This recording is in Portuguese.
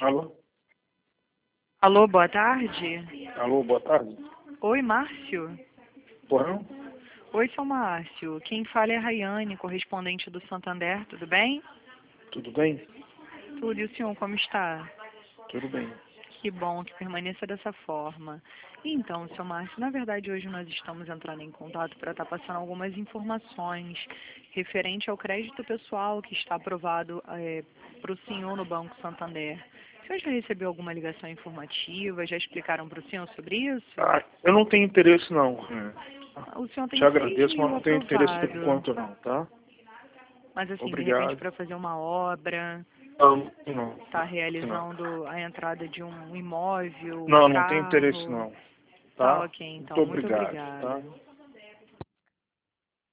Alô? Alô, boa tarde. Alô, boa tarde. Oi, Márcio. Porão? Oi, seu Márcio. Quem fala é a Rayane, correspondente do Santander, tudo bem? Tudo bem? Tudo, e o senhor, como está? Tudo bem. Que bom que permaneça dessa forma. Então, seu Márcio, na verdade hoje nós estamos entrando em contato para estar passando algumas informações referente ao crédito pessoal que está aprovado para o senhor no Banco Santander. O senhor já recebeu alguma ligação informativa? Já explicaram para o senhor sobre isso? Eu não tenho interesse não. O senhor tem Te agradeço, 6 mas mil não tenho interesse por aprovado. enquanto não, tá? Mas assim, de repente Obrigado. para fazer uma obra, Não. está realizando a entrada de um imóvel, um Não, não tenho interesse carro. não. Tá Tá? ok, Muito então. Muito obrigado, tá? obrigada.